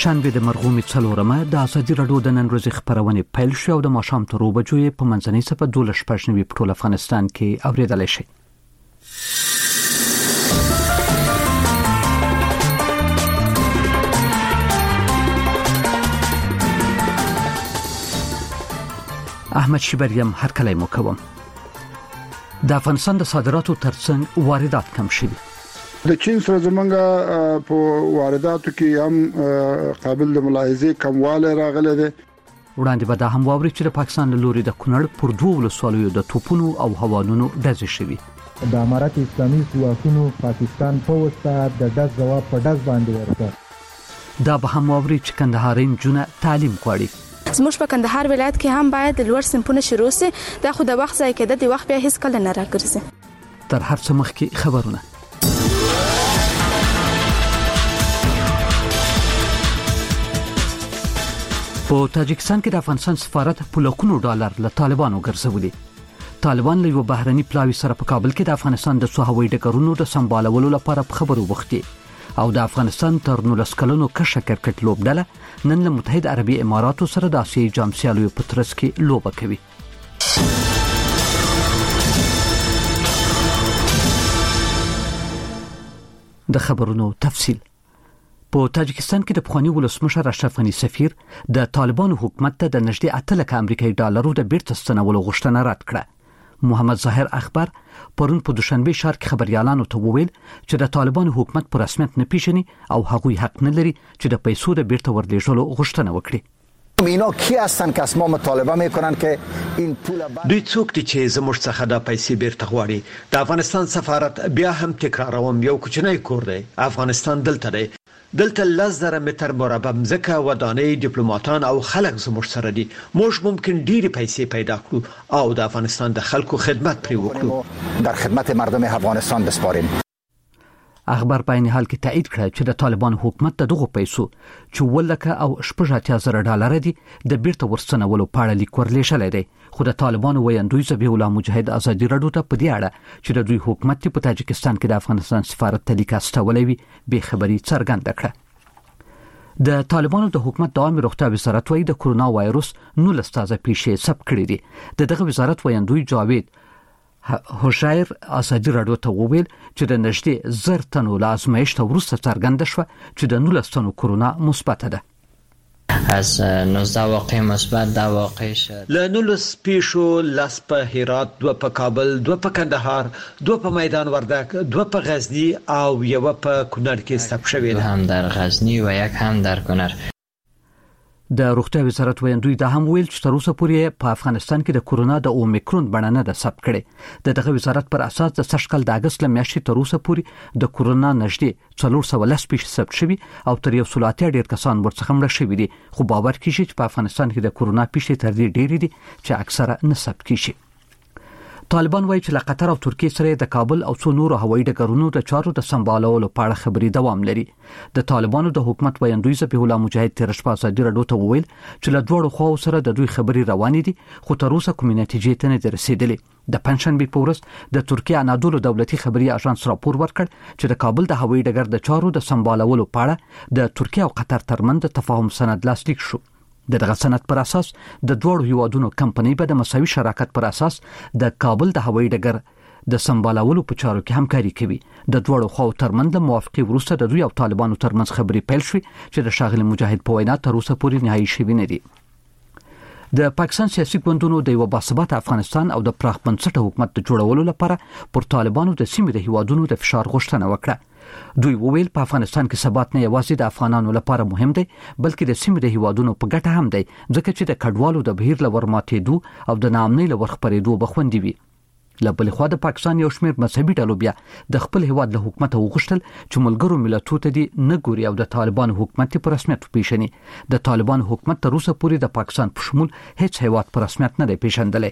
شنبه د مرغومي څلورمه د ازادي راډیو د نن ورځې خبرونه پیل شو او د ماښام تر 2 بجو په منځنۍ صفه 12:15 په ټول افغانستان کې اوریدل شي. احمد شبریم هر کله مو کوم. د افغانستان د صادراتو ترڅنګ واردات کم شوي. د چین سره زمونږ په وارداتو کې هم قابل د ملاحظه کمواله راغله ده. وړاندې به دا هم واوري چې د پاکستان له لوري د کونړ پر 2 ولسوالیو د توپونو او هوانونو ډزې شوي. د امارات اسلامي ځواکونو پاکستان په وسته د ډز جواب په ډز باندې ورکړ. دا به هم واوري چې کندهاري نجونه تعلیم غواړي. زموږ په کندهار ولایت کې هم باید لوړ صنفونه شروع شي. دا خو د وخت ځای کېده، د وخت بیا هیڅ کله نه راګرځي. تر هر څه مخکې خبرونه. په تاجکستان کې د افغانستان سفارت په لکونو ډالر له طالبانو ګرځولي. طالبان له یو بهرني پلاوي سره په کابل کې د افغانستان د څو هوایي ډګرونو د سمبالولو لپاره په خبرو وختي او د افغانستان تر 19 کلونو کشه کرکټ لوبډله نن له متحده عربي اماراتو سره د آسیایي جام سیالیو په ترڅ کې لوبه کوي. د خبرونو تفصیل. په تاجکستان کې د پخوانی ولسمشر اشرف غنی سفیر د طالبانو حکومت ته د نږدې 8 لک امریکایي ډالرو د بیرته ستنولو غوښتنه رد کړه. محمد ظاهر اخبار پرون په دوشنبه ښار کې خبريالانو ته وویل چې د طالبانو حکومت په رسمیت نه پیژني او هغوی حق نه لري چې د پیسو د بیرته ورلیږلو غوښتنه وکړي. اینا کی هستن که اسماء مطالبه میکنن که این پول دوی څوک دي چې زموږ څخه د پیسې بیرته غواړي؟ د افغانستان سفارت بیا هم تکراروم یو کوچنی کور دی. افغانستان دلته دی. دلته 10,000 متر مربع مځکه ودانۍ ډیپلوماټان او خلک زموږ سره دي. موږ ممکن ډېری پیسې پیدا کړو او د افغانستان د خلکو خدمت پرې وکړو. در خدمت مردم افغانستان بسپاریم. اخبار په عین حال کې تایید کړ چې د طالبان حکومت دغه پیسو چې ولکه او 80,000 ډالر دي د بیرته ورستنولو په اړه لیک ورلېږلی دی. خو د طالبانو ویاندوی ذبیح الله مجاهد ازادي راډیو ته په دې اړه چې د دوی حکومت په تاجکستان کې د افغانستان سفارت ته لیک استولې وي به خبري څرګنده کړه. د طالبانو د حکومت دوامي روغتیا وزارت وايي د کرونا وایروس 19 تازه پیښې ثبت کړې دي. دغه وزارت ویاندوی جاوید هوشایر ازادي راډیو ته وویل چې د نږدې 1000 تنو لازمایښت وروسته څرګنده شوه چې د 19 تنو کرونا مثبت ده. از 19 واقع مثبت 10 واقع شد. له 19 پیښو 10 په هرات، 2 په کابل، 2 په کندهار، 2 په میدان وردګ، 2 په غزنی او 1 په کونړ کې ثبت شوې ده. هم در غزنی و 1 هم در کونړ. د روغتیا وزارت ویاندوی دا هم ویل چې تر اوسه پورې په افغانستان کې د کورونا د اومیکرون بڼه نه ده ثبت کړې. دغه وزارت پر اساس د سږکال د اگست میاشتې تر اوسه پورې د کورونا نږدې 410 پیښې ثبت شوي او تر 180 ډیر کسان ورڅخه مړه شوي دي. خو باور کیږي چې په افغانستان کې د کورونا پیښې تر دې ډېرې دي چې اکثره نه ثبت کیږي. طالبان وايي چې له قطر او ترکیه سره د کابل او څو نورو هوایي ډګرونو د چارو د سمبالولو په اړه خبري دوام لري. د طالبانو د حکومت ویاندوی ذبیح الله مجاهد تیر شپه ازادي راډیو ته وویل چې له دوړو خواو سره د دوی خبري روانې دي خو تر اوسه کومې نتیجې ته نه رسیدلې. د پنځشنبه په ورځ د ترکیه انادولو دولتي خبري اژانس راپور ورکړ چې د کابل د هوایي ډګر د چارو د سمبالولو په اړه د ترکیه او قطر ترمنځ د تفاهم سند لاسلیک شو. دغه سند پر اساس د دوړو هیوادونو کمپنۍ به د مساوي شراکت پر اساس د کابل د هوایي ډګر د سمبالولو په چارو کې همکاري کوي. د دوړو خواو ترمنځ د موافقې وروسته د دوی او طالبانو ترمنځ خبري پیل شوې چې د شاغلي مجاهد په وینا تر اوسه پورې نهایي شوی نه دي. د پاکستان سیاسي ګوندونو د یو باثباته افغانستان او د پراخ بنسټه حکومت د جوړولو لپاره پر طالبانو د سیمې د هیوادونو د فشار غوښتنه وکړه. دوی وویل په افغانستان کې ثبات نه یوازې د افغانانو لپاره مهم دی بلکې د سیمې د هیوادونو په ګټه هم دی ځکه چې د کډوالو د بهیر لور ماتېدو او د ناامنۍ لور خپرېدو بخوندي وي. له بل خوا د پاکستان یو شمېر مذهبي ډلو بیا د خپل هیواد له حکومت وغوښتل چې ملګرو ملتونو ته دي نه ګوري او د طالبان حکومت په رسمیت وپیژني. د طالبان حکومت تر اوسه پورې د پاکستان په شمول هیڅ هیواد په رسمیت نه دی پیژندلی.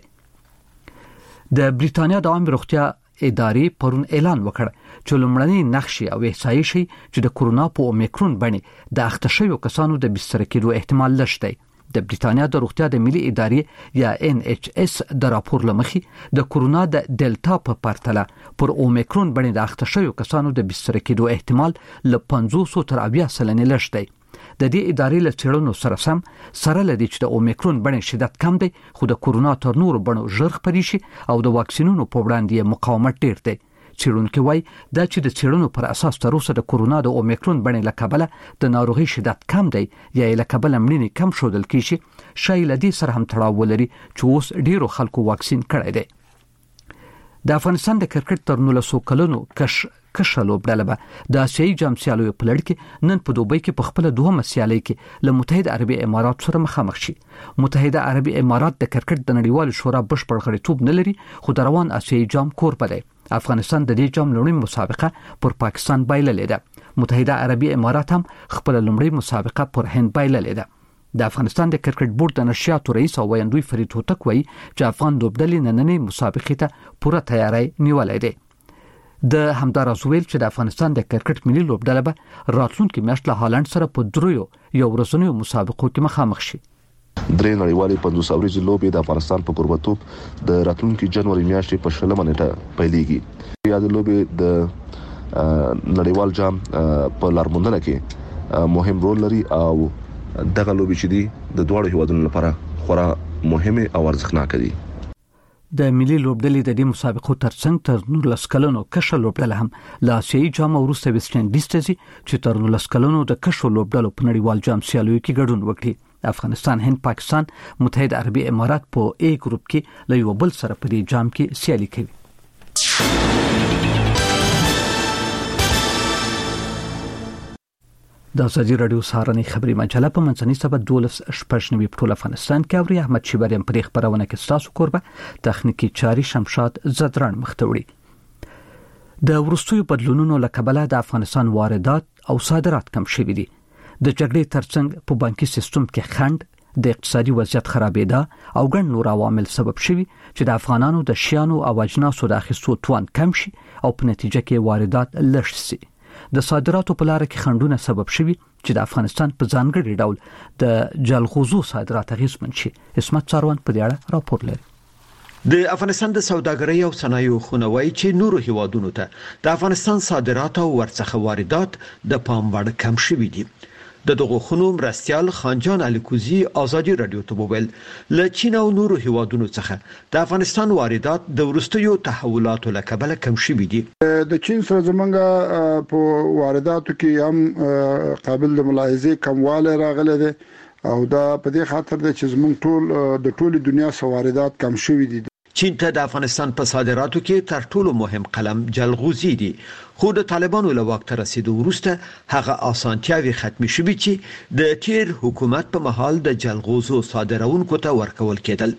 د بریټانیا د عامه روغتیا ادارې پرون اعلان وکړ چې لومړنی نقشې او احصایې شي چې د کورونا په اومیکرون باندې د اخته شویو کسانو د بستر کېدو احتمال لږ دی. د بریټانیا د روغتیا د ملي ادارې یا NHS د راپور لمخې د کورونا د ډیلټا په پرتله پر اومیکرون باندې د اخته شویو کسانو د بستر کېدو احتمال له 500 تر 80 سلنې لږ دی. د دې ادارې له څېړنو سره لدی چې د اومیکرون بڼې شدت کم دی خو د کورونا تر نورو بڼو ژر خپرې شي او د واکسینونو په وړاندې مقاومت ډیر دی. څېړونکي وایي دا چې د څېړنو پر اساس تر اوسه د کورونا د اومیکرون بڼې له کبله د ناروغي شدت کم دی یا له کبله مړینې کم ښودل کیږي شاید له دې سره هم تړاو ولري چې اوس ډیرو خلکو واکسین کړی دی. د افغانستان د کرکټ تر 19 کلونو کشر لوبډله به د آسیایي جام سیالیو په لړ کې نن په دوبۍ کې په خپل دوهمه سیالي کې له متحده عربي امارات سره مخامخ شي. متحده عربي امارات د کرکټ د نړیوال شورا بشپړ غړیتوب نه لري خو د روان آسیایي جام کوربه دی. افغانستان د دې جام لومړی مسابقه پر پاکستان بایللې ده. متحده عربي امارات هم خپل لومړی مسابقه پر هند بایللې ده. د افغانستان د کرکټ بورډ د نشریاتو رئیس او ویاندوی فرید هوتک وایي چې افغان لوبډلې نننۍ مسابقې ته پوره تیاری نیولې ده. د همداراز ویل چې د افغانستان د کرکټ ملي لوبډله به راتلونکي میاشت له هالند سره په دریو یو ورځنیو مسابقو کې مخامخ شي. درې نړیوالې 500 ورځې لوبې د افغانستان په قربتوب د راتلونکي جنوري میاشتې په 16 نیټه پیلېږي. یا د لوبې د نړیوال جام په لارموندنه کې مهم رول لري او دغه لوبې چې دي د دوه هیوادونو لپاره خورا مهمه او ارزښتناک دي. د ملي لوبډلې د دې مسابقو ترڅنګ تر 19 کلونو کشر لوبډله هم له آسیایي جام وروسته ویسټ انډیز ته ځي چې تر 19 کلونو د کشر لوبډلو په نړیوال جام سیالیو کې ګډون وکړي. افغانستان، هند، پاکستان، متحده عربي امارات په A ګروپ کې له یو بل سره په دې جام کې سیالي کوي. د ازادي رادیو سهارنۍ خبري مجله په منځنۍ سبا 12 په افغانستان کې اوري. احمد شیبریم پر خبرونه کې تاسو کوربه تخنیکی چاري شمشاد زدران مختوړي. د ورستیو بدلونونو لکبله د افغانستان واردات او صادرات کم شوي دي. د جګړې ترڅنګ په بانکي سیستم کې خنډ، د اقتصادي وضعیت خرابېدا او ګڼ نور عوامل سبب شوي چې د افغانانو د شیانو او اجناسو د اخیستو توان کم شي او په نتیجه کې واردات لږ شي. د صادراتو په لار کې خنډونه سبب شوي چې د افغانستان په ځانګړي ډول د جلغوزو صادرات اغیزمن شي. اسمت څاروان په دې اړه راپور لري. د افغانستان د سوداګرۍ او صنایعو خونوي چې نورو هیوادونو ته د افغانستان صادرات او ورڅخه واردات د پام وړ کم شوي دي. د دغه خونو مرستيال خانجان الیکوزی ازادي رادیو ته وویل له چین او نورو هیوادونو څخه د افغانستان واردات د ورستیو تحولاتو لکبله کم شوي دي. د چین سره زمونږ په وارداتو کې هم قابل د ملاحظې کمواله راغله ده او دا په دې خاطر ده چې زمونږ د ټولي دنیا سره واردات کم شوي دي. چین ته د افغانستان په صادراتو کې تر ټولو مهم قلم جلغوزي دي خو د طالبانو له وخت رسیدو وروسته هغه اسانتیاوي ختم شوي چې د تیر حکومت په محل د جلغوزو صادرونکو ته ورکول کېدل.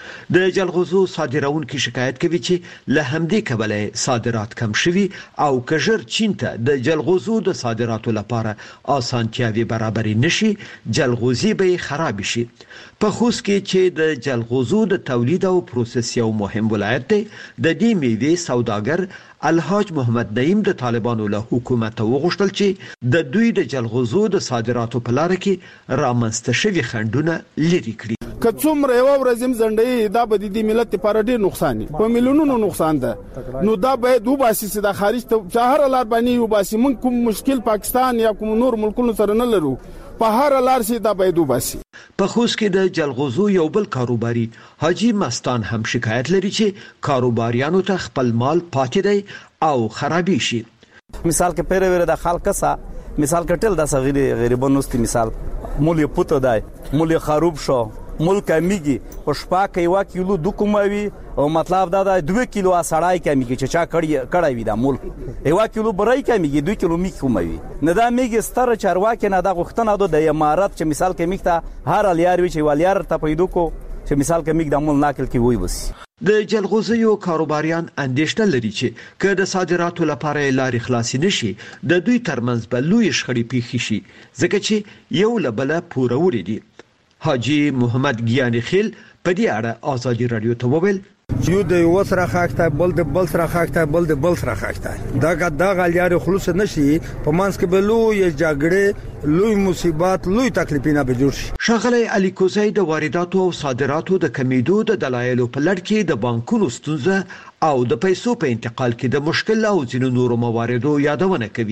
د جلغوزو صادرونکو شکایت کوي چې له همدې کبله صادرات کم شوي او کژر چین ته د جلغوزو د صادراتو لپاره اسانتیاوي برابر نشي جلغوزي به خراب شي. په خوست کې چې د جلغوزو د تولید او پروسس یو مهم ولایت دی د دې میوې سوداګر الحاج محمد نعیم د طالبانو له حکومت وغوښتل چې د دوی د جلغوزو د صادراتو په لار کې رامنځته شوي خنډونه لري کړي. که څومره یو ورځم زنډي دا به د ملت لپاره ډیر نقصان په میلیونونو نقصان ده نو دا باید وباسي چې د خارج ته شهر لار باندې وباسي. من کوم مشکل پاکستان یا کوم نور ملکونو سره نه لرو په هر لار سي دا باید وباسي. په خوست کې د جلغوزو یو بل کاروباري حاجی مستان هم شکایت لري چې کاروباریانو ته خپل مال پاتې دی او خرابي شي. مثال کې پیره د خلکسا مثال کټل د صغیر غریبانوستي مثال مول پوتو دی مول خراب شو ملک میږي په شپه کې 1 کیلو د کوموي او مطلب دا 2 کیلو اسړای کمیږي چې چا کړی وي دا ملک 1 کیلو برای کمیږي 2 کیلو می کوموي نه دا میږي ستر چارواکي نه دا غختنه د امارات چې مثال کې میخته هر الیار وی چې والیار ته پیدو کو چې مثال کې میګ د مول ناکل کې وای وسی. د جلغوزیو کاروباریان اندېښنه لري چې که د صادراتو لپاره لارې خلاصې نشي د دوی ترمنځ به لوی شخړې پیښې شي ځکه چې یو له بله پوروري دي. حاجی محمد گیانی خیل په دې اړه ازادي رادیو ته وویل یو د یو سره خاکته بل د بل سره خاکته بل د بل سره خاکته دا غلیار خلوص نشي په مانس کې به لوی جګړې لوی مصیبات لوی تکلیفونه به جوړ شي. شاغلی علي کوزی د وارداتو او صادراتو د کمیدو د دلایلو په لړ کې د بانکونو ستونزه او د پیسو په انتقال کې د مشکل او ځینو نورو مواردو یادونه کوي.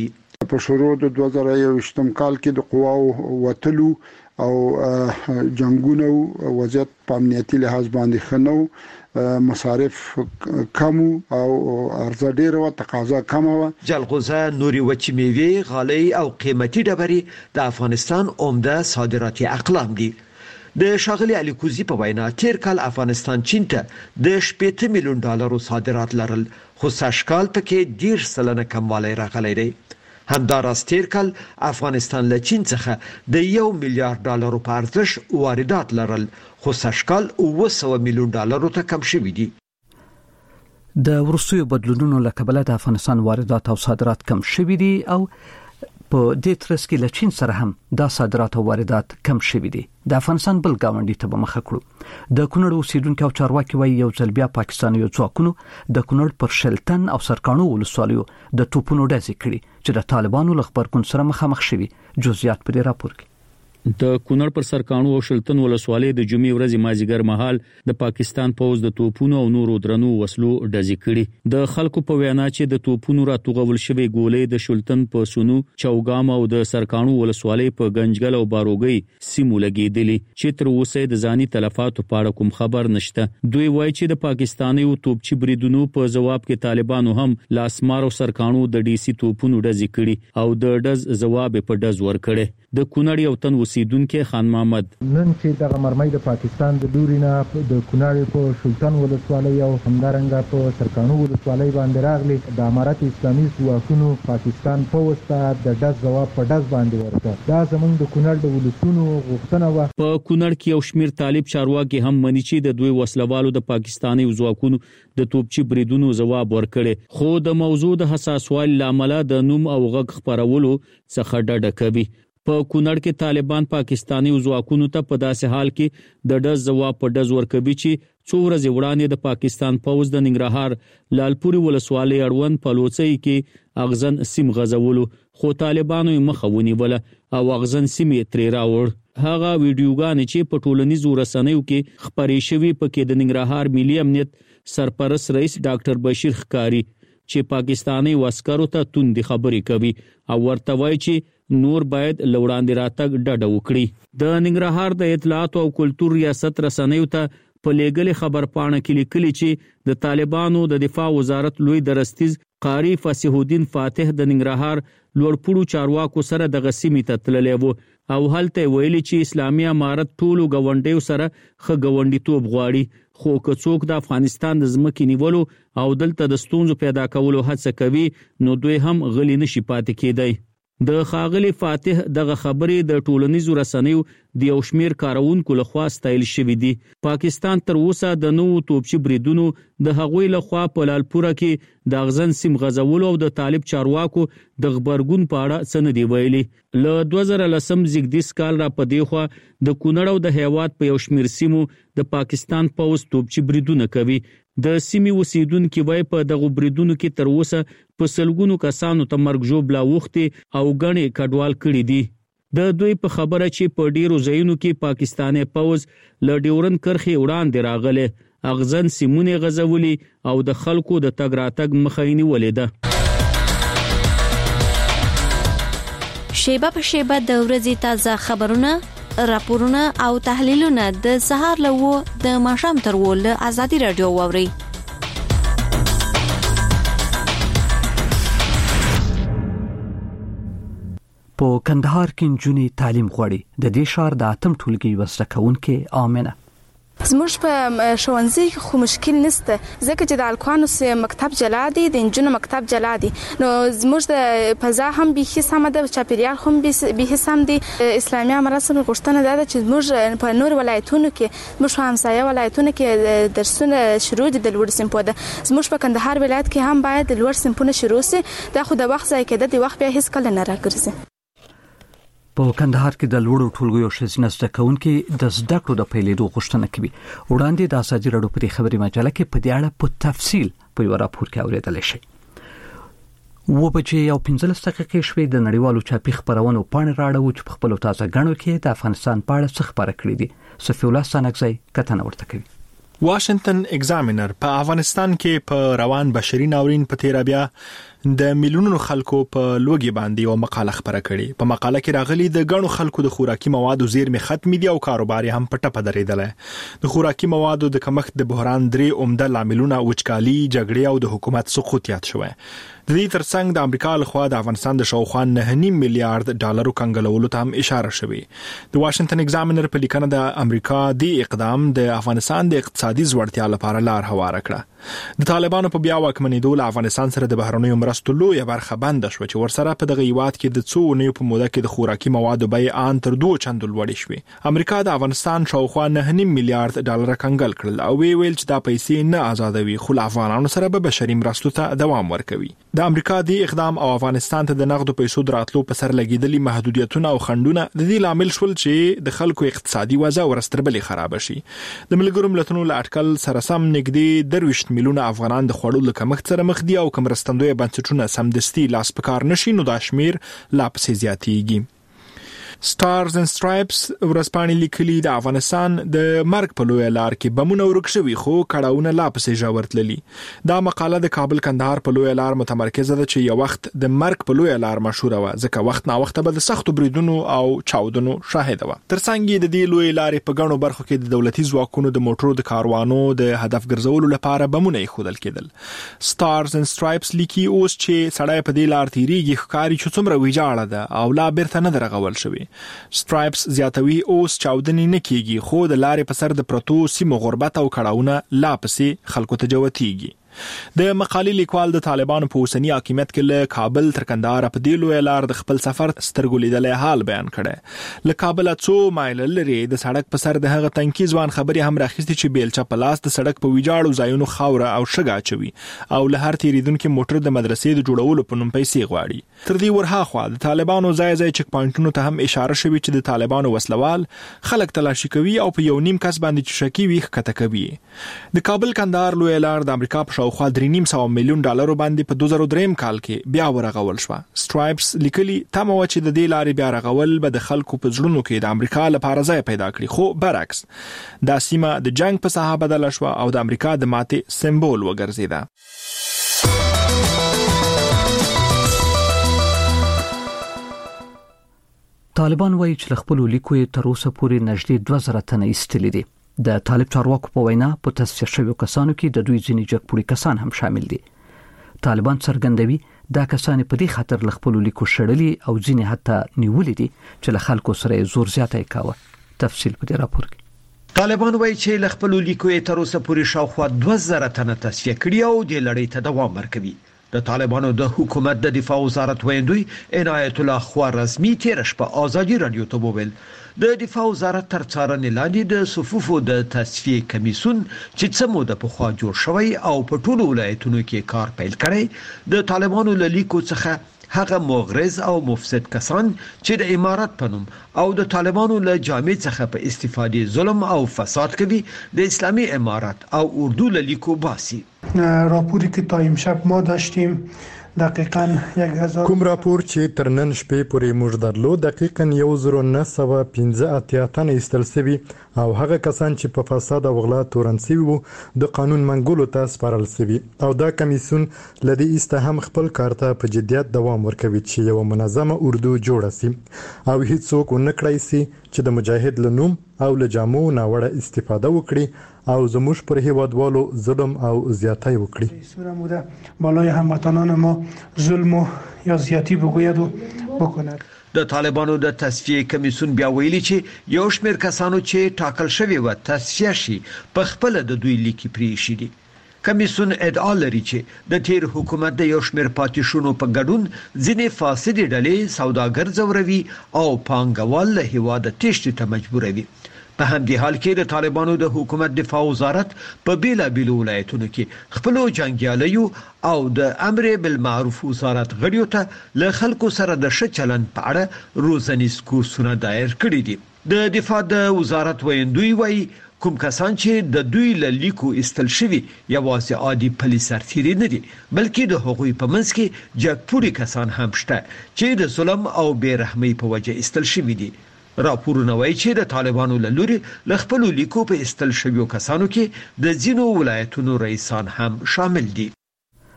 په شروع د 2021 کال کې د قواو وتلو او جنگونو وضعیت په امنیتي لحاظ باندې خنو، مصارف کم او عرضه ډیره او تقاضا کم و. جلغوزه، نوري وچې میوې، غالۍ او قیمتي ډبرې د افغانستان عمده صادراتي اقلام دي. د شاغلي علي کوزي په وینا تیر کال افغانستان چین ته د 8 میلیون ډالرو صادرات لرل، خو سږکال پکې 10% کموالی راغلی دی. همداراز تیر کال افغانستان له چین څخه د 1 میلیارډ ډالرو په ارزښت واردات لرل، خو سږکال 900 میلیون ډالرو ته کم شوي دي. د وروستیو بدلونونو له کبله د افغانستان واردات او صادرات کم شوي دي او په دې ترڅ کې له چین سره هم د صادرات او واردات کم شوي دي. د افغانستان بل گاونډي ته مخه کړو. د کونړ اوسیدونکو او چارواکي وایي یو ځل بیا پاکستاني ځواکونو د کونړ پر شلتن او سرکانو ولسوالیو د توپونو ډزې کړي چې د طالبانو له خبرګون سره مخامخ شوي. جزئیات په دې راپور کې. د کونړ پر سرکانو او شلتن ولسوالۍ د جمعې ورځې مازیګر مهال د پاکستان پوز د توپونو او نورو درنو وسلو ډزې کړي. د خلکو په وینا چې د توپونو راتوغول شوی ګولې د شلتن په سونو، چوغام او د سرکانو ولسوالۍ په گنجګل او باروګي سیمو لګېدلې چې تر اوسه د ځاني تلفاتو په اړه کوم خبر نشته. دوی وایي چې د پاکستاني توپچي بریدونو په جواب کې طالبانو هم لاسمار او سرکانو د ډي سي توپونو ډزې کړي او د ډز جواب په ډز ورکړي. د کونړ یو تن اوسیدونکو خان محمد نن چې د مرمۍ د پاکستان د لورینه د کونړ په شلتن ولسوالۍ او همدارنګه په سرکانو ولسوالۍ باندې راغلي، د امارت اسلامي ځواکونو پاکستان پوز ته د ډز جواب په ډز باندې ورکړ. دا زموږ د کونړ د ولسونو غوښتنه و. په کونړ کې یو شمیر طالب چارواکي هم مني چې د دوی وسلوالو د پاکستاني ځواکونو د توپچي بریدونو جواب ورکړي، خو د موضوع د حساسوالي لامل د نوم او غږ خبرولو څخه ډډه کوي. په کونړ کې طالبان پاکستاني ځواکونو ته په داسې حال کې د ډز جواب په ډز ورکوي چې څو ورځې وړاندې د پاکستان پوز د ننګرهار لالپوري ولسوالۍ اړوند پلوڅۍ کې اغزن سیم غزولو، خو طالبانو یې مخه ونیوله او اغزن سیم یې ترې راوړ. هغه ویډیوګانې چې په ټولنیزو رسنیو کې خپرې شوي پکې د ننګرهار ملي امنیت سرپرست رئیس ډاکټر بشیر خکاری چې پاکستاني عسکرو ته توندې خبرې کوي او ورته وایي چې نور باید لوړاندې راتګ ډډه وکړي. د ننګرهار د اطلاعات او کلتور ریاست رسنیو ته په لېږلې خبرپاڼه کې لیکلي چې د طالبانو د دفاع وزارت لوی درستیز قاری فصیح الدین فاتح د ننګرهار لوړپوړو چارواکو سره د غسیمې ته تللی و او هلته ویلي چې اسلامي امارت ټولو ګاونډیو سره ښه ګاونډیتوب غواړي، خو که څوک د افغانستان د ځمکې نیولو او دلته د ستونزو پیدا کولو هڅه کوي نو دوی هم غلي نشي پاتې کېدی. د خاغلی فاتح دغه خبرې د ټولنیزو رسنیو د یو شمیر کارونکو لخوا ستایل شوې دي. پاکستان تر اوسه د نوو توپچي بریدونو د هغوی لخوا په لالپوره کې د اغزن سیم غزولو او د طالب چارواکو د خبرګون په اړه څه نه دی ویلي. له 2010 زیږدیز کال را پدې خوا د کونړ او د هیواد په یو شمیر سیمو د پاکستان پوز توپچي بریدونه کوي. د سیمې اوسیدونکو وایي په دغه بریدونو کې تر اوسه په سلګونو کسانو ته مرګ ژوبلا وختې او غني کډوال کړي دي. د دوی په خبره چې په ډیرو ځایونو کې پاکستاني پوز له ډیورن کرخي وړاندې راغله، اغزن سیمونه غزولي او د خلکو د تګ راتګ مخایني ولیده. شیبه په شیبه د ورځې تازه خبرونه، راپورونه او تحلیلونه د سهار له د ماښام تر ول ازادي رادیو ووري. په کندهار کې نجونې تعلیم غواړي. د دې شهر د اتم ټولګي وسره کوونکې آمنه زموږ په ښوونځي کې خو مشکل نشته، ځکه چې د الکوانو سه مکتب جلا دی، د انجونو مکتب جلا دی، نو زموږ د فضا هم به سم ده، چاپیریال هم به سم دی. اسلامي مراسم غوښتنه ده چې زموږ په نور ولایتونو کې، زموږ همسایه ولایتونو کې درسونه شروع دي د لوړ صنفو ده. زموږ په کندهار ولایت کې هم باید د لوړ صنفونه شروع سي. دا خو د وخت ځای کې د وخت بیا هیڅ کله نه راګرځي. په کندهار کې د لوړو ټولګیو ښځینه زده کوونکې د زده کړو د پیلېدو غوښتنه کوي. وړاندې د ازادي راډیو په خبري مجله کې په دې اړه په تفصیل په یو راپور کې اوریدل شي. و بچي یو 15 دقیقې شوې د نړیوالو چاپی خبرونو پاڼې راړو چې په خپل تازه غنو کې د افغانستان په اړه څه خبره کړې دي. صفی الله سانکزی کتنه ورته کوي. واشنگټن ایگزامینر په افغانستان کې په روان بشري ناورین په تیر بیا د میلیونونو خلکو په لوګي باندې یو مقاله خبره کړې. په مقاله کې راغلي د غنو خلکو د خوراکي موادو زیرمې ختمې دي او کاروبار هم په ټپه درېدلی. د خوراکي موادو د کمښت د بحران 3 عمده لاملونه وچکالي، جګړې او د حکومت سقوط یاد شوی. د دې ترڅنګ د امریکا لخوا د افغانستان د شاوخوا 9.5 میلیارډ ډالرو کنګلولو ته هم اشاره شوې. د واشنگټن ایگزامینر په لیکنه د امریکا د اقدام د افغانستان د اقتصادي ځوړتیا لپاره لار هواره کړه. د طالبانو په بیا واکمنېدو له افغانستان سره د بهرنیو مرستو لویه برخه بند شوه چې ورسره په دغه هیواد کې د څو اونیو په موده کې د خوراکي موادو بیې ان تر 2 چندو لوړې شوې. امریکا د افغانستان شاوخوا 9.5 میلیارډ ډالر کنګل کړل او ویل چې دا پیسې نه آزادوي خو افغانانو سره به بشري مرستو ته دوام ورکوي. د امریکا د اقدام او افغانستان ته د نقدو پیسو دراتلو په سر لګیدلي محدودیتونه او خنډونه د دې لامل شول چې د خلکو اقتصادي وضع ورستربلې خراب شي. د ملګرو ملتونو له اټکل سره سم نږدې 23 میلیونه افغانان د خوړو له کمښت سره مخ دي او کوم مرستندوی بنسټونه سمدستي لاس په کار نشي نو دا شمیر لا پسې زیاتېږي. سټارز اند سټرایپس ورځپاڼې لیکلي د افغانستان د مرګ په لویه لار کې بمونه ورک شوي خو کړاوونه لا پسې ژور تللي. دا مقاله د کابل کندهار په لویه لار متمرکزه ده چې یو وخت د مرګ په لویه لار مشهوره وه ځکه وخت نا وخت به د سختو بریدونو او چاودنو شاهده وه. ترڅنګ یې د دې لویې لارې په ګڼو برخو کې د دولتي ځواکونو د موټرو د کاروانو د هدف ګرځولو لپاره بمونه ایښودل کېدل. سټارز اند سټرایپس لیکي اوس چې سړی په دې لار تیریږي ښکاري چې څومره ویجاړه ده او لا بیرته نه درغول شوی. سټرایپس زیاتوي اوس چاودنې نه کیږي خو د لارې په سر د پرتو سیمو غربت او کړاوونه لا پسې خلکو ته جوتیږي. د مقالې لیکوال د طالبانو په اوسنی حاکمیت کې له کابل تر کندهار په دې لویه لار د خپل سفر سترګو لیدلی حال بیان کړی. له کابل څو مایل لرې د سړک په سر د هغه تنکي ځوان خبرې هم راخیستې چې بیلچه په لاس د سړک په ویجاړو ځایونو خاوره او شګه اچوي او له هر تیریدونکي موټر د مدرسې د جوړولو په نوم پیسې غواړي. تر دې ورهاخوا د طالبانو ځای ځای چک پوینټونو ته هم اشاره شوې چې د طالبانو وسلوال خلک تلاشي کوي او په یو نیم کس باندې چې شکی وي ښکته کوي. د کابل کندهار لویه لار د امریکا په شاوخوا 3.5 میلیون ډالرو باندې په 2003 کال کې بیا ورغول شو. سټرایپس لیکلي تمه و چې د دې لارې بیا رغول به د خلکو په زړونو کې د امریکا لپاره ځای پیدا کړي خو برعکس دا سیمه د جنگ په ساحه بدله شو او د امریکا د ماتې سمبول وګرځیده. طالبان وایي چې خپل لیکو تر اوسه پورې نږدې 2000 تنه ایستلي دي. د طالب چارواکو په وینا په تصفیه شویو کسانو کې د دوی ځینې جګپوړي کسان هم شامل دي. طالبان څرګندوي دا کسان په دې خاطر خپل لیکو شړلي او ځینې حتی نیولې دي چې له خلکو سره زور زیاتی کاوه. تفصیل په دې راپور کې. طالبان وایي چې خپل لیکو تر اوسه پورې شاوخوا 2000 تنه تصفیه کړي او د لړۍ ته دوام ورکوي. د طالبانو د حکومت د دفاع وزارت ویندوی عنایت الله خوارزمی تیر شپه آزادی رادیو ته وویل د دفاع وزارت تر څارنې لاندې د صفوفو د تصفیه کمیسیون چې څه موده پخوا جوړ شوی او په ټولو ولایتونو کې کار پیل کړی د طالبانو له لیکو څخه هغه مغرض او مفسد کسان چې د امارت په نوم او د طالبانو له جامع څخه په استفاده ظلم او فساد کوي د اسلامی امارت او اردو له لیکو باسي. راپوری که تا امشب ما داشتیم دقیقاً 1000 کوم راپور چې تر نن شپې پورې موږ درلود دقیقاً 1985 تنه ایستل شوي او هغه کسان چې په فساد او غلا تورن شوي وو د قانون منګولو ته سپارل شوي او دا کمیسیون لدی ایسته هم خپل کار ته په جدیت دوام ورکوي چې یو منظمه اردو جوړه شي او هیڅوک نه کړی شي چې د مجاهد له نوم او له جامو ناوړه استفاده وکړي او زموږ پر هیوادوالو ظلم او زیاتی وکړي. سوره بالای هموطنان ما ظلم یا زیاتی بگوید و بکند. د طالبانو د تصفیه کمیسیون بیا ویلي چې یو شمېر کسانو چې ټاکل شوی و تصفیه شي په خپل د دوی لیکي پریښي دي. کمیسیون ادعا لري چې د تیر حکومت د یو شمېر پاتې شونو په ګډون ځینې فاسدې ډلې سوداګر ځوروي او پانګوال له هیواده تېښتې ته مجبوروي. په همدې حال کې د طالبانو د حکومت دفاع وزارت په بیلابیلو ولایتونو کې خپلو جنګیالیو او د امر بالمعروف وزارت غړیو ته له خلکو سره د ښه چلند په اړه روزنیز کورسونه دایر کړي دي. د دفاع د وزارت ویندوی وایي کوم کسان چې د دوی له لیکو استل شوي یوازې عادي پلي سرتیري نه دي بلکې د هغوی په منځ کې جګپوړي کسان هم شته چې د ظلم او بې رحمۍ په وجه استل شوي دي. راپورونه وایي چې د طالبانو له لوري له خپلو لیکو په استل شویو کسانو کې د ځینو ولایتونو رئیسان هم شامل دي.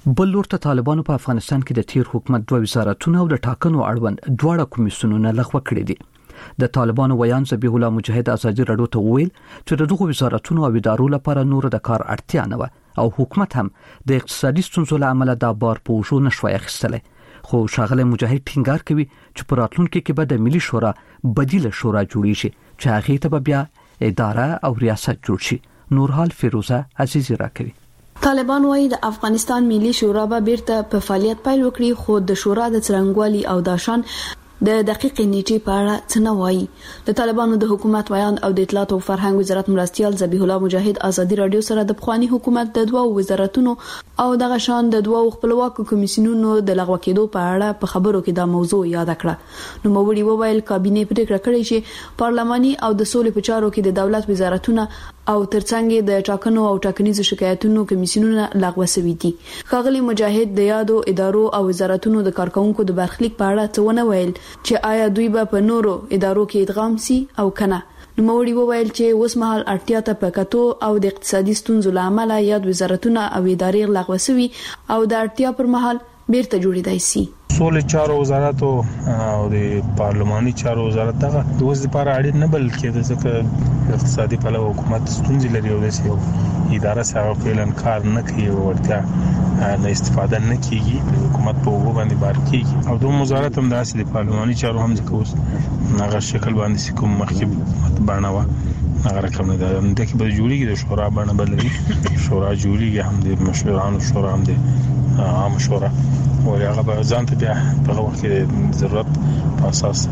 بل لورته طالبانو په افغانستان کې د تیر حکومت دوه وزارتونه او د ټاکنو اړوند دواړه کمیسیونونه لغوه کړي دي. د طالبانو ویان ذبیح الله مجاهد ازادي رادیو ته ویل چې دغه وزارتونو او ادارو لپاره نور د کار اړتیا نه و او حکومت هم د اقتصادي ستونزو له امله دا بار په وژو نشوي اخیستلی. خو ښاغلی مجاهد ټینګار کوي چې په راتلونکي کې به د ملي شورا بدیله شورا جوړیږي چې هغه ته بیا اداره او ریاست جوړ شي. نورحال فیروزه عزیزی راکوي. طالبان وايي د افغانستان ملي شورا به بیرته په فعالیت پیل وکړي، خو د شورا د څرنګوالي او داشان د دقیق نیټې په اړه څه نه وایي. د طالبانو د حکومت ویان او د اطلاعات او فرهنګ وزارت مرستيال ذبیح الله مجاهد ازادي رادیو سره د پخوانی حکومت د دوه وزارتونو او دغه شان د دوه خپلواکو کمیسیونونو د لغوه کېدو په اړه په خبرو کې دا موضوع یاد کړه. نو موري وویل کابینه پریکړه کړې چې پارلماني او د سولې په چارو کې د دولت وزارتونه او ترڅنګ د ټاکنو او ټاکنیزو شکایتونو کمیسیونونه لغوه شوي دي. ښاغلی مجاهد د یادو ادارو او وزارتونو د کارکونکو د برخلیک په اړه څه ونه ویل چې آیا دوی به په نورو ادارو کې ادغام سي او کنه. نو موري وویل چې اوس مهال اړتیا ته پکاتو او د اقتصادي ستونزو لامل یاد وزارتونه او ادارې لغوه شوي او د اړتیا پر مهال بیرته جوړیدای شي. سولې چارو وزارت او د پارلماني چارو وزارت دغه د وځ لپاره اړین نه بلکې د ځکه اقتصادي پلوه حکومت ستونزې لري او د اداره سره فعلاً کار نه کوي او ورته نه استفاده نه کیږي. حکومت په وګ باندې بار کیږي او د وزارت هم داسې د پارلماني چارو هم ځکه اوس هغه شکل باندې کوم مخکې باندې هغه رقم نه ده د کې به جوړیږي د شورا باندې بلري شورا جوړیږي هم د مشورانو شورا هم د عام شورا ولغه به ځان ته بیا په وخت کې ضرورت په اساس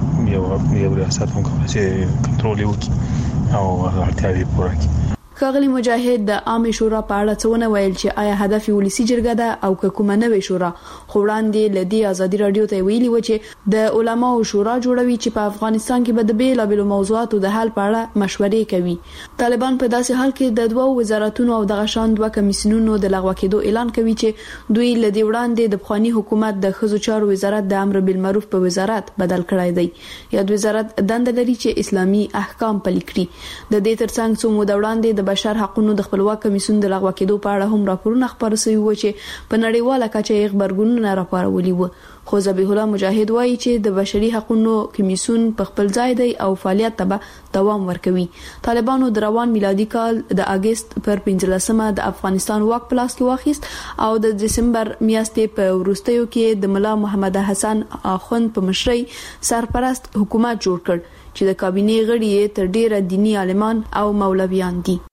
یو ریاست هم کوي چې کنټرول وکړي او اړتیاوې پوره کړي. ښاغلی مجاهد د عامه شورا په اړه څه ونه ویل چې آیا هدف ولسی جرګه ده او کومه نوې شورا. خو وړاندې لدی ازادي رادیو ته ویلي و چې د علماو شورا جوړوي چې په افغانستان کې به د بیلابېلو موضوعاتو د حل په اړه مشورې کوي. طالبان په داسې حال کې د دوه وزارتونو او دغه شان دوه کمیسیونونو د لغوه کېدو اعلان کوي چې دوی لدی وړاندې د پخوانی حکومت د ښځو چارو وزارت د امر بالمعروف په وزارت بدل کړای دی. یاد وزارت دنده لري چې اسلامي احکام پلي کړي. د دې ترڅنګ څو مو د وړاندې د بشر حقوقو د خپلواک کمیسیون د لغوه کېدو په اړه هم راپورونه خبر شوي و چې په نړیواله کچه یې خبرګونونه راپارولي و. خو ذبیح الله مجاهد وایي چې د بشري حقوقو کمیسیون په خپل ځای دی او فعالیت ته دوام ورکوي. طالبانو د روان میلادي کال د اگست پر 15مه د افغانستان واک پلاس کې واخیست او د دسمبر میاشتې په وروستیو کې د ملا محمد حسن اخوند په مشرۍ سرپرست حکومت جوړ کړ چې د کابینې غړي تر ډیره دینی عالمان او مولویان دي.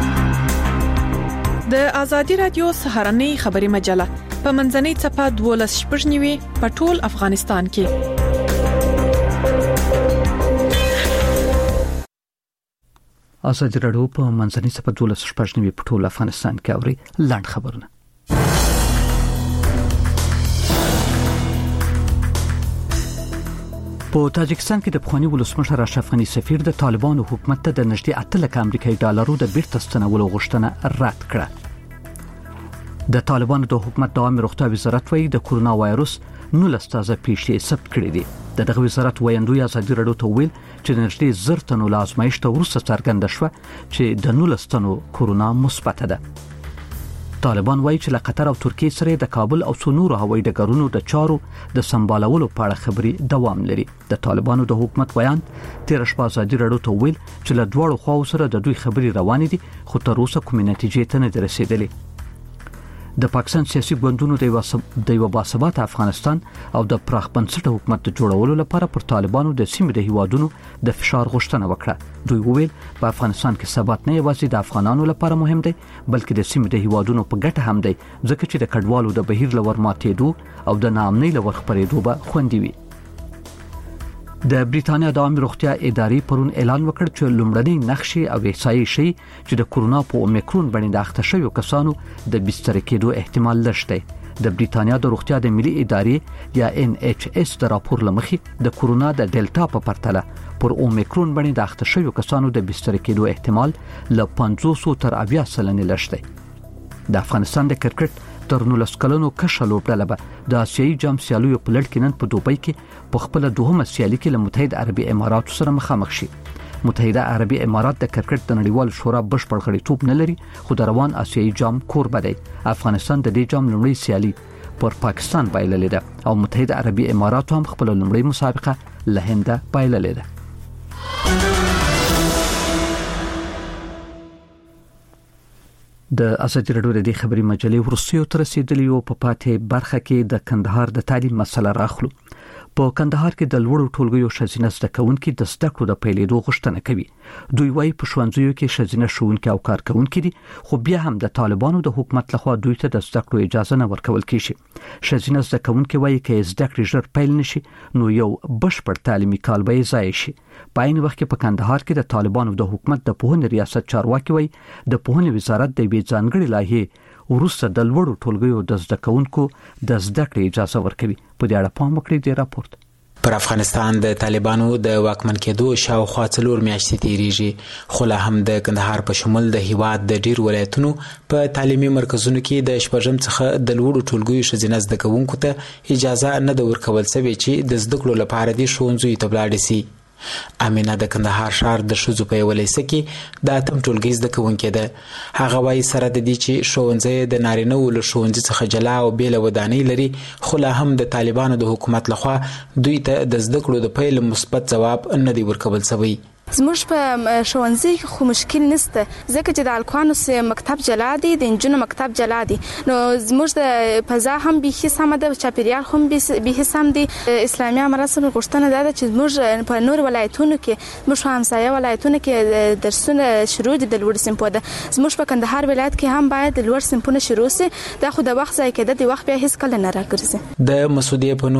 د ازادي رادیو سهارنۍ خبري مجله په منځنۍ صفه 12 په ټول افغانستان کې. ازادي رادیو په منځنۍ صفه 12 په ټول افغانستان کې اوري لاند خبرونه. په تاجکستان کې د پخوانی ولسمشر اشرف غنی سفیر د طالبانو حکومت ته د نږدې 8 لک امریکایي ډالرو د بیرته ستنولو غوښتنه رد کړه. د طالبانو د حکومت د عامه روغتیا وزارت وايي د کورونا وایروس 19 تازه پیښې ثبت کړې دي. دغه وزارت وایندوی ازادي رادیو ته ویل چې د نږدې 1000 تنو له ازمایښت وروسته څرګنده شوه چې د 19 تنو کورونا مثبت ده. طالبان وايي چې له قطر او ترکیه سره د کابل او څو هوایي ډګرونو د چارو د سمبالولو په اړه خبري دوام لري. د طالبانو د حکومت بیان تیر شپه ازادي رادیو ته ویل چې له دواړو خواو سره د دوی خبري روانې دي خو تر اوسه کومې نتیجې ته نه رسیدلې. د پاکستان سیاسي ګوندونو د یو باثباته افغانستان او د پراخ بنسټه حکومت جوړولو لپاره پر طالبانو د سیمې د هیوادونو د فشار غوښتنه وکړه. دوی وویل په افغانستان کې ثبات نه یوازې د افغانانو لپاره مهم دی بلکې د سیمې د هیوادونو په ګټه هم دی ځکه چې د کډوالو د بهیر لور ماتېدو او د ناامنۍ لور خپرېدو به خوندي وي. د بریټانیا د عامه روغتیا ادارې پرون اعلان وکړ چې لومړنۍ نقشې او احصایې شي چې د کورونا په اومیکرون باندې د اخته شویو کسانو د بستر کېدو احتمال لشته. د بریټانیا د روغتیا د ملي ادارې یا NHS د راپور لمخې د کورونا د ډیلټا په پرتله پر اومیکرون باندې د اخته شویو کسانو د بستر کېدو احتمال له 500 تر 80% لشته. د افغانستان د کرکټ تر 19 کلونو کشر لوبډله به د آسیایي جام سیالیو په لړ کې نن په دوبۍ کې په خپل دوهمه سیالي کې له متحده عربي اماراتو سره مخامخ شي. متحده عربي امارات د کرکټ د نړیوال شورا بشپړ غړیتوب نه لري، خو د روان آسیایي جام کوربه دی. افغانستان د دې جام لومړی سیالي پر پاکستان بایللې ده او متحده عربي امارات هم خپل لومړی مسابقه له هند بایللې ده. د ازادي راډیو د خبري مجلې ورسیو تر رسیدلی په پاتې برخه کې د کندهار د تعلیم مسله راخلو. په کندهار کې د لوړو ټولګیو ښځینه زده کوونکي د زده کړو د پیلېدو غوښتنه کوي. دوی وايي په ښوونځیو کې ښځینه ښوونکي او کارکونکي دي، خو بیا هم د طالبانو د حکومت لخوا دوی ته د زده کړو اجازه نه ورکول کیږي. ښځینه زده کوونکي وايي چې زده کړې ژر پیل نشي نو یو بشپړ تعلیمي کال به ضایع شي. په عین وخت کې په کندهار کې د طالبانو د حکومت د پوهنې ریاست چارواکي وايي د پوهنې وزارت د وی ځانګړي لایحې ورسته د لوړو ټولګیو د زده کوونکو د زده کړې اجازه ورکوي. په دې اړه پام وکړئ د راپورټ. پر افغانستان د طالبانو د واکمن کېدو شاوخوا 4 میاشتې تیریږي، خو لا هم د کندهار په شمول د هیواد د ډیر ولایتونو په تعلیمي مرکزونو کې د شپږم څخه د لوړو ټولګیو ښځینه زده کوونکو ته اجازه نه ده ورکول شوې چې د زده کړو لپاره د ښوونځیو ته ولاړ شي. امینه د کندهار ښار د ښځو په یوه لیسه کې د 8م ټولګي زده کوونکې ده. هغه وايي سره د دې چې ښوونځی د نارینه‌و له ښوونځي څخه جلا او بېله ودانۍ لري، خو لا هم د طالبانو د حکومت لخوا دوی ته د زده کړو د پیل مثبت ځواب نه دی ورکول شوی. زموږ په ښوونځي کې خو مشکل نشته، ځکه چې د الکوانو سه مکتب جلا دی، د انجونو مکتب جلا دی. نو زموږ د فضا هم به سم ده، چاپیریال هم به سم دی. اسلامي امارات غوښتنه ده چې زموږ په نور ولایتونو کې، زموږ همسایه ولایتونو کې درسونه شروع دي د لوړ سمپو ده. زموږ په کندهار ولایت کې هم باید د لوړ سمپونه شروع شي. دا خو د وخت ځای کې د وخت بیا هیڅ کله نه راګرځي. د مسعودیه په